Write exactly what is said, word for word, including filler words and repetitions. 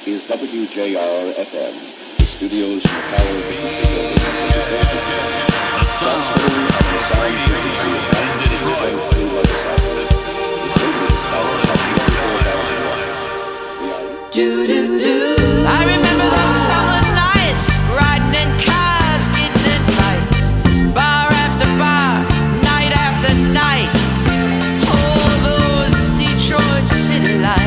is W J R F M. The studios in the tower of the Picture Building. Transmitting at the sound frequency of ninety-six point three megacycles. Do do do. I remember those summer nights, riding in cars, getting in fights, bar after bar, night after night. Oh, those Detroit city lights.